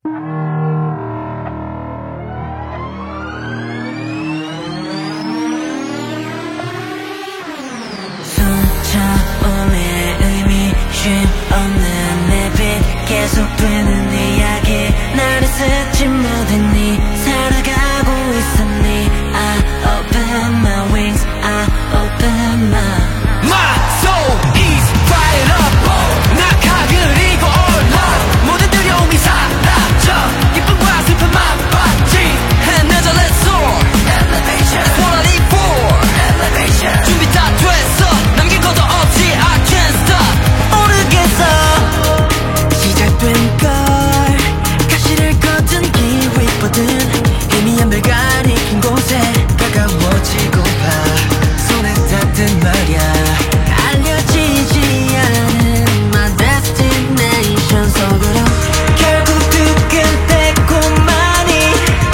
숨차오는 의미 쉼 없는 내 빛 계속되는 이야기 나를 스친 모든 네 살아가고 있었니 I open my wings I open my soul is fired up 낙하를 이고 올라 모든 두려움이 사라져 기쁨과 슬픔만 봤지 And now let's soar Elevation That's what I need for Elevation 준비 다 됐어 남긴 것도 없이 I can't stop 모르겠어 시작된 걸 가시를 걷은 기회거든 희미한 별관이 긴 곳에 가까워지고봐 손에 닿든 말야 알려지지 않은 my destination 속으로 결국 두근대고만이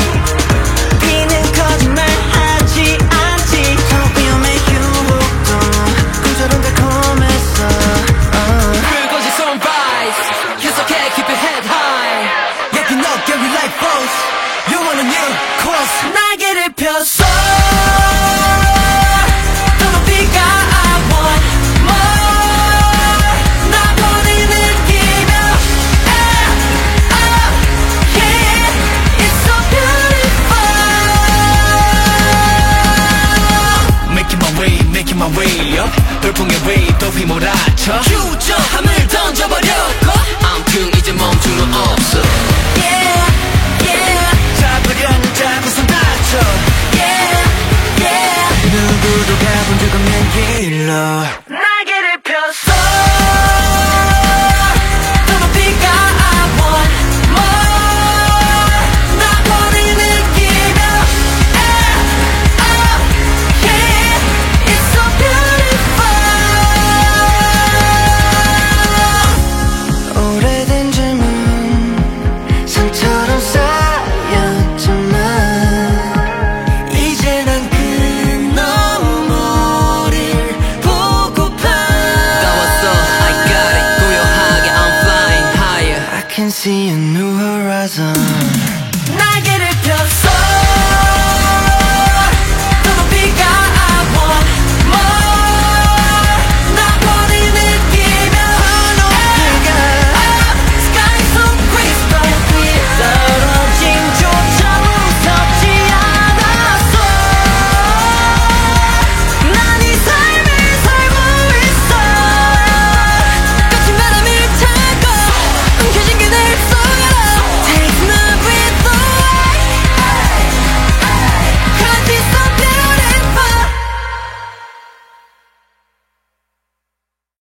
비는 거짓말하지 않지 더 위험해 유혹도 꿈처럼 달콤했어 그것이 sunrise 계속해 keep your head high 여긴 어깨 위 like boss You want a new course 날개를 폈어 더 높이가 I want more 나만이 느끼며 yeah It's so beautiful Making my way up 돌풍의 wave 더 휘몰아쳐 휴전함을 던져버렸고 아무튼 이제 멈출 수 없어 Yeah yeah 잡으려는 자고선 다쳐 yeah yeah 누구도 가본 적 없는 길로 날개를 폈어 더 높이가 I want more 나만이 느끼며 yeah It's so beautiful 오래된 질문 상처럼 쌓였지만 이제 난 그 너머를 보고파 나왔어 I got it 고요하게 I'm flying higher I can see a new horizon 날개를 폈어